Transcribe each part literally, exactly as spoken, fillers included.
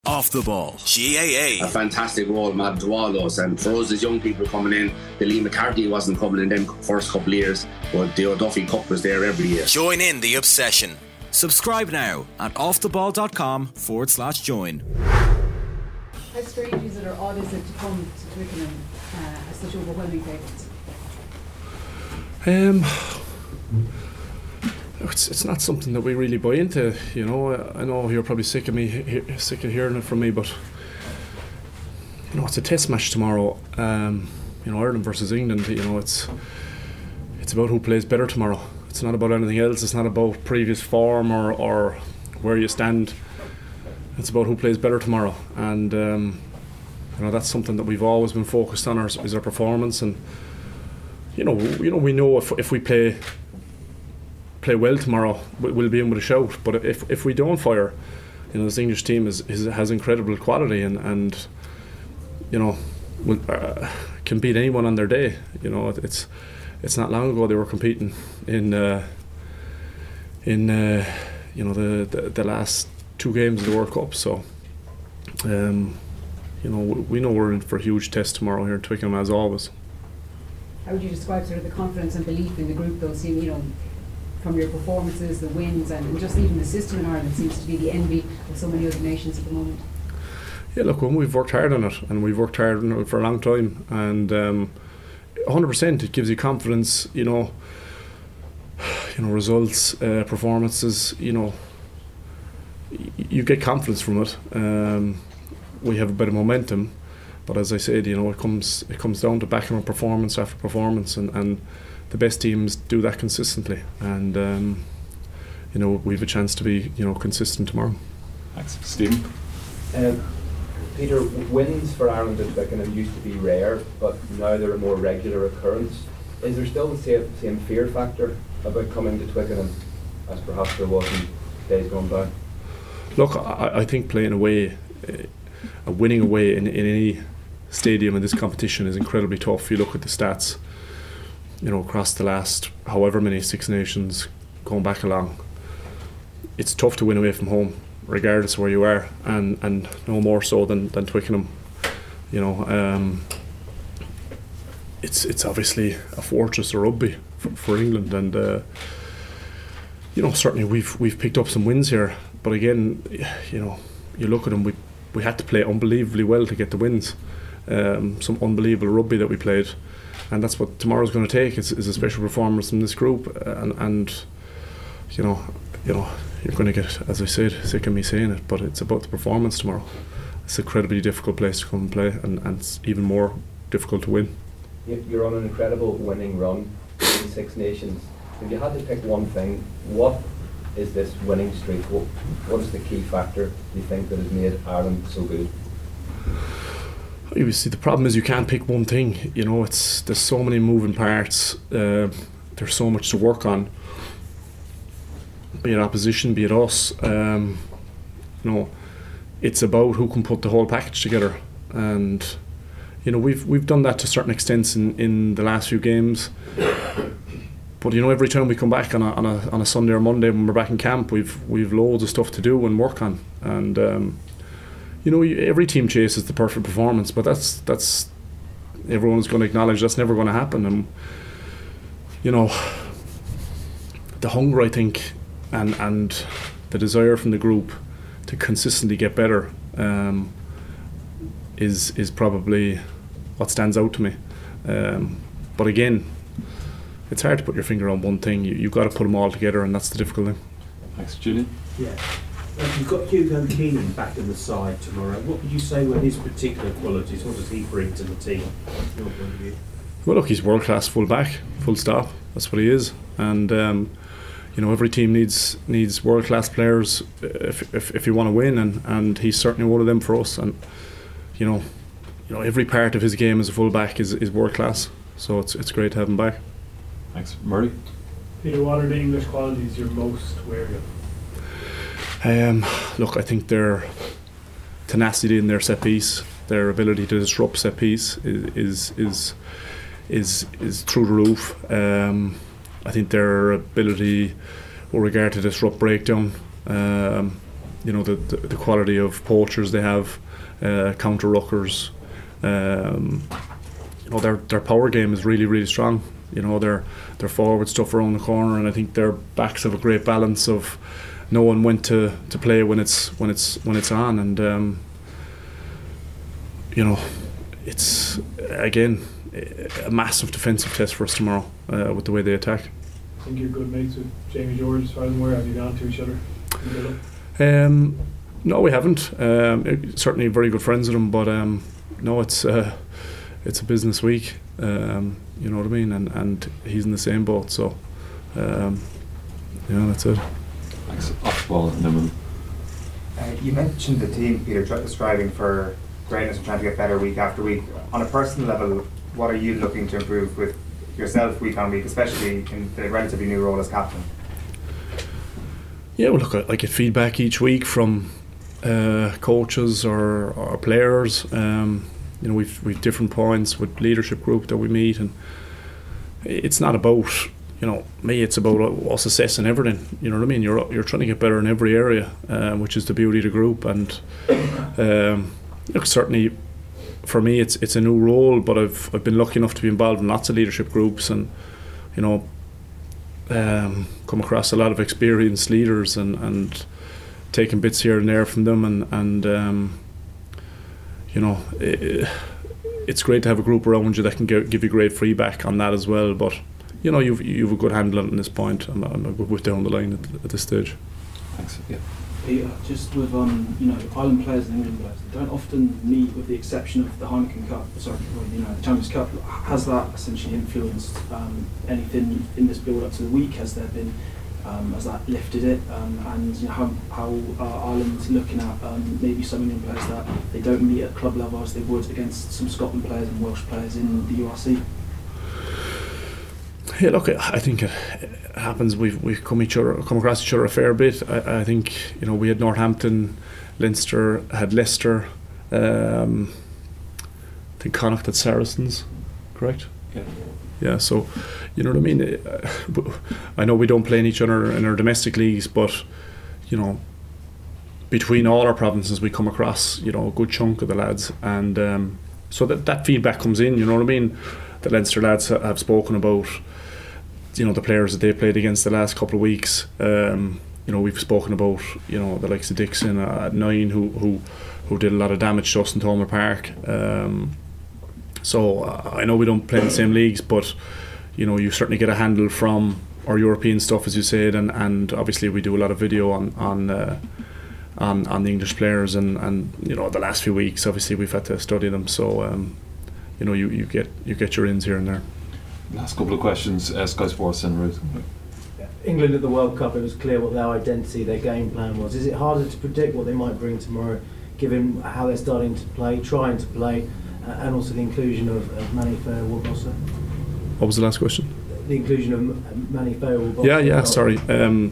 Off the Ball. G A A. A fantastic role, Matt Dwalos, and for us as young people coming in, the Lee McCarthy wasn't coming in them first couple of years, but the O'Duffy Cup was there every year. Join in the obsession. Subscribe now at offtheball.com forward slash join. How strange is it or odd is it to come to Twickenham uh, as such overwhelming favourites? Um, it's it's not something that we really buy into, you know. I know you're probably sick of me, he- sick of hearing it from me, but you know it's a test match tomorrow. Um, you know, Ireland versus England. You know, it's it's about who plays better tomorrow. It's not about anything else. It's not about previous form or or where you stand. It's about who plays better tomorrow, and um, you know that's something that we've always been focused on. Our, is our performance, and you know, you know, we know if if we play play well tomorrow, we'll be in with a shout. But if if we don't fire, you know, this English team is, is has incredible quality, and and you know, will, uh, can beat anyone on their day. You know, it's it's not long ago they were competing in uh, in uh, you know the, the the last two games of the World Cup. So um, you know, we know we're in for a huge test tomorrow here in Twickenham, as always. How would you describe sort of the confidence and belief in the group, though, seeing, you know, from your performances, the wins, and just even the system in Ireland seems to be the envy of so many other nations at the moment? Yeah, look, when we've worked hard on it, and we've worked hard on it for a long time, and um, one hundred percent it gives you confidence, you know, you know, results, uh, performances, you know, y- you get confidence from it. Um, we have a bit of momentum. But as I said, you know, it comes it comes down to backing up performance after performance, and, and the best teams do that consistently. And um, you know, we have a chance to be, you know, consistent tomorrow. Thanks, Stephen. Um, Peter, wins for Ireland at Twickenham used to be rare, but now they're a more regular occurrence. Is there still the same, same fear factor about coming to Twickenham as perhaps there was in days gone by? Look, I, I think playing away, uh, winning away in, in any stadium in this competition is incredibly tough. You look at the stats, you know, across the last however many Six Nations going back along, it's tough to win away from home regardless of where you are, and, and no more so than, than Twickenham. You know, um, it's it's obviously a fortress of rugby for, for England, and uh, you know, certainly we've we've picked up some wins here, but again, you know, you look at them, we we had to play unbelievably well to get the wins. Um, some unbelievable rugby that we played, and that's what tomorrow's going to take. It's, it's a special performance from this group, and, and you know, you know, you're going to get, as I said, sick of me saying it, but it's about the performance tomorrow. It's an incredibly difficult place to come and play, and, and it's even more difficult to win. You're on an incredible winning run in Six Nations. If you had to pick one thing, what is this winning streak? What, what is the key factor you think that has made Ireland so good? You see, the problem is you can't pick one thing. You know, it's there's so many moving parts. Uh, there's so much to work on. Be it opposition, be it us. Um, you know, it's about who can put the whole package together. And you know, we've we've done that to certain extents in, in the last few games. But you know, every time we come back on a on a on a Sunday or Monday when we're back in camp, we've we've loads of stuff to do and work on. And um, you know, every team chases the perfect performance, but that's that's everyone's going to acknowledge that's never going to happen. And you know, the hunger, I think, and and the desire from the group to consistently get better um, is is probably what stands out to me. Um, but again, it's hard to put your finger on one thing. You you've got to put them all together, and that's the difficult thing. Thanks, Julian. Yeah. Well, you've got Hugo Keenan back in the side tomorrow. What would you say were his particular qualities? What does he bring to the team? Your point of view? Well, look, he's world class full back, full stop. That's what he is, and um, you know, every team needs needs world class players if if, if you want to win, and, and he's certainly one of them for us. And you know, you know, every part of his game as a full back is is world class. So it's it's great to have him back. Thanks, Murray. Peter, what are the English qualities you're most wary of? Um, look, I think their tenacity in their set piece, their ability to disrupt set piece is is is is, is through the roof. Um, I think their ability with regard to disrupt breakdown, um, you know the, the, the quality of poachers they have, uh, counter ruckers. Um, you know their their power game is really really strong. You know their their forward stuff around the corner, and I think their backs have a great balance of knowing when to, to play when it's when it's when it's on, and um, you know it's again a massive defensive test for us tomorrow uh, with the way they attack. I think you're good mates with Jamie George, as far as I'm aware. Have you gone to each other? Um, no, we haven't. Um, certainly very good friends with him, but um, no, it's uh, it's a business week. Um, you know what I mean, and and he's in the same boat. So, um, yeah, that's it. Thanks. Off the ball, and then we'll Uh, you mentioned the team, Peter, tr- striving for greatness and trying to get better week after week. On a personal level, what are you looking to improve with yourself week on week, especially in the relatively new role as captain? Yeah, well, look, I, I get feedback each week from uh, coaches or, or players. Um, you know, we've we've different points with leadership group that we meet, and it's not about, you know, me. It's about us assessing everything. You know what I mean? You're you're trying to get better in every area, uh, which is the beauty of the group. And um, look, certainly for me, it's it's a new role, but I've I've been lucky enough to be involved in lots of leadership groups, and you know, um, come across a lot of experienced leaders, and and taking bits here and there from them, and and um, you know, it, it's great to have a group around you that can give, give you great feedback on that as well. But you know, you've you've a good handle on this point, and I'm a good with down the line at, at this stage. Thanks. Yeah. Peter, just with um, you know, Ireland players and England players, they don't often meet, with the exception of the Heineken Cup. Sorry, you know, the Champions Cup. Has that essentially influenced um, anything in this build-up to the week? Has there been, um, has that lifted it? Um, and you know, how how uh, Ireland's looking at um, maybe some England players that they don't meet at club level as they would against some Scotland players and Welsh players in the U R C. Yeah, look, I think it happens. We've we've come each other, come across each other a fair bit. I, I think you know we had Northampton, Leinster had Leicester. Um, I think Connacht had Saracens, correct? Yeah. Yeah. So, you know what I mean. I know we don't play in each other in our domestic leagues, but you know, between all our provinces, we come across you know a good chunk of the lads, and um, so that that feedback comes in. You know what I mean. The Leinster lads have spoken about, you know, the players that they played against the last couple of weeks. Um, you know, we've spoken about, you know, the likes of Dixon at nine, who who, who did a lot of damage to us in Thomond Park. Um, so uh, I know we don't play in the same leagues, but you know, you certainly get a handle from our European stuff, as you said, and, and obviously we do a lot of video on on uh, on, on the English players, and, and you know, the last few weeks, obviously we've had to study them. So. Um, You know, you, you get you get your ins here and there. Last couple of questions, uh, Sky Sports and Ruth. England at the World Cup, it was clear what their identity, their game plan was. Is it harder to predict what they might bring tomorrow, given how they're starting to play, trying to play, uh, and also the inclusion of, of Manny Fairwood-Bossa? What was the last question? The inclusion of Manny Fairwood-Bossa. Yeah, yeah, sorry. Um,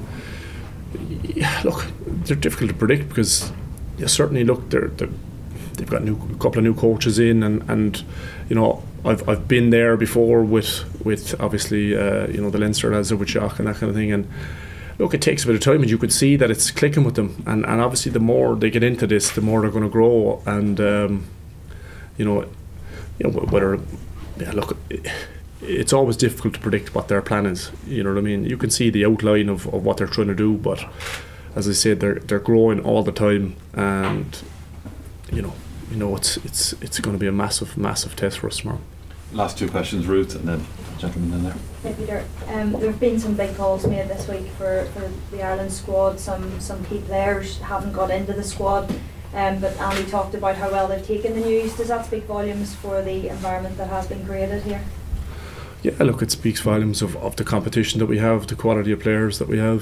yeah, look, they're difficult to predict because yeah, certainly, look, they're, they're they've got a, new, a couple of new coaches in, and, and you know, I've I've been there before with with obviously uh, you know the Leinster lads with Jock and that kind of thing, and look, it takes a bit of time, and you could see that it's clicking with them, and, and obviously the more they get into this, the more they're going to grow, and um, you know, you know whether yeah, look, it's always difficult to predict what their plan is. You know what I mean? You can see the outline of, of what they're trying to do, but as I said, they're they're growing all the time, and you know. You know, it's it's it's going to be a massive, massive test for us tomorrow. Last two questions, Ruth, and then gentleman in there. Hey Peter, um, there have been some big calls made this week for, for the Ireland squad. Some some key players haven't got into the squad, um, but Andy talked about how well they've taken the news. Does that speak volumes for the environment that has been created here? Yeah, look, it speaks volumes of, of the competition that we have, the quality of players that we have.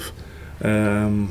Um,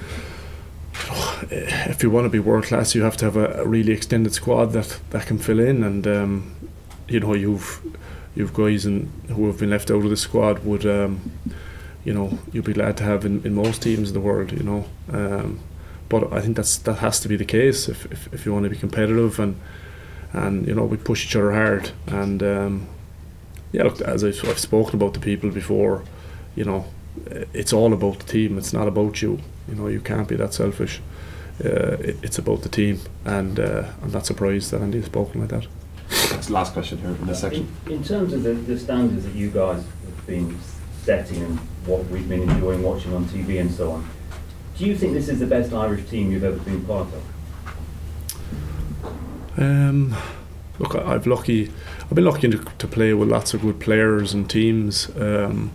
if you want to be world class, you have to have a, a really extended squad that, that can fill in, and um, you know you've you've guys in, who have been left out of the squad would um, you know you'd be glad to have in, in most teams in the world, you know. Um, but I think that's that has to be the case if, if, if you want to be competitive, and and you know we push each other hard, and um, yeah, look, as I've, I've spoken about the people before, you know, it's all about the team. It's not about you. You know, you can't be that selfish. uh, it, it's about the team, and uh, I'm not surprised that Andy has spoken like that. That's the last question here in this section. In, in terms of the, the standards that you guys have been setting and what we've been enjoying watching on T V and so on, do you think this is the best Irish team you've ever been part of? Um, look, I- I've lucky. I've been lucky to, to play with lots of good players and teams. Um,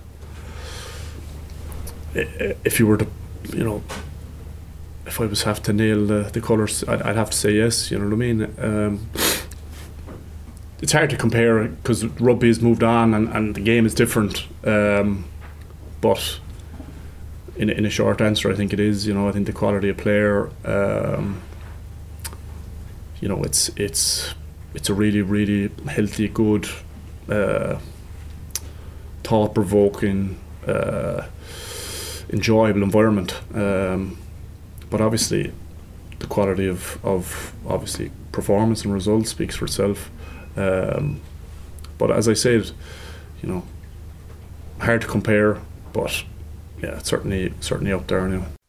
i- if you were to, you know, if I was have to nail the, the colours, I'd, I'd have to say yes. You know what I mean? Um, it's hard to compare because rugby has moved on and, and the game is different. Um, but in a, in a short answer, I think it is. You know, I think the quality of player. Um, you know, it's it's it's a really really healthy, good, uh, thought-provoking, uh, enjoyable environment. Um, but obviously, the quality of of obviously performance and results speaks for itself. Um, but as I said, you know, hard to compare, but yeah, it's certainly certainly up there anyway.